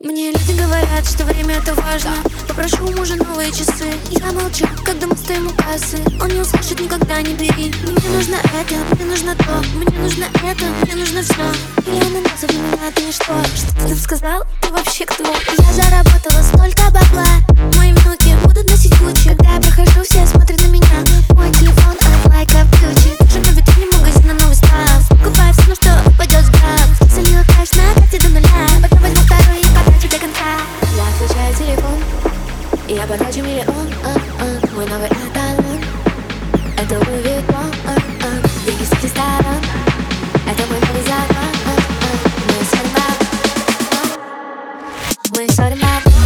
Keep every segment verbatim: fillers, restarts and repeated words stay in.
Мне люди говорят, что время это важно. Попрошу у мужа новые часы. Я молчу, когда мы стоим у кассы. Он не услышит, никогда не бери. Мне нужно это, мне нужно то. Мне нужно это, мне нужно все. Миллионы назов для меня это ничто. Что ты там сказал? Ты вообще кто? Я заработала столько бабла. Мои внуки будут носить Гуччи. Когда я прохожу, все смотрят на меня. Мой телефон от лайка в ключе. Даже на витрине магазина новый став. Покупаю все, на что упадет взгляд. Залила кэш на карте до нуля. Потом возьму второй и потрачу до конца. Я включаю телефон, и я потрачу миллион. а, а, Мой новый эталон. Это Луи Виттон. а, а, Деньги с этих сторон. Это мой новый закон. а, а, Мы ссорим, мы ссорим.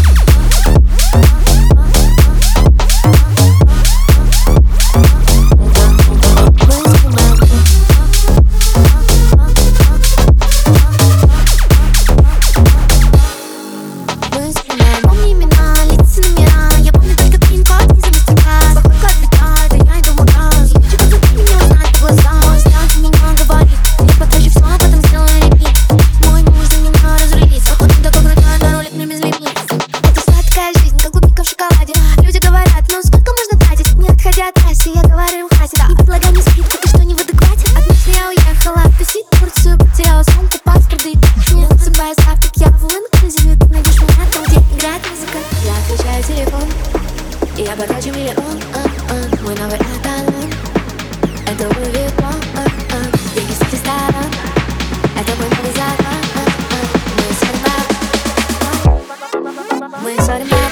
Помни имена, лица, номера. Я помню только пин-код, не забыть тебя. Походка отлетает, и я иду в магаз. Я хочу, как ты меня узнать по глазам. Мой взгляд меня говорит. Я потрачу все, а потом сделаю репит. Мой муж за меня разрулится. Он не такой крутой, но рулит мне без лимит. Это сладкая жизнь, как клубника в шоколаде. Люди говорят, ну сколько можно тратить? Не отходя от трассы, я говорю им хватит. Не предлагай мне скидку, ты что, не в адеквате? От мысли я уехала, тусить Турцию. Потеряла сумку, паспорт, и не засыпаю завтрак. Я в инклюзиве, ты найдешь меня там, где играет музыка. Я включаю телефон, и я потрачу миллион. а, а, Мой новый эталон. Это Луи Виттон. а, а, Деньги с этих сторон. Это мой новый закон. а, а, Мы ссорим. Мы ссорим.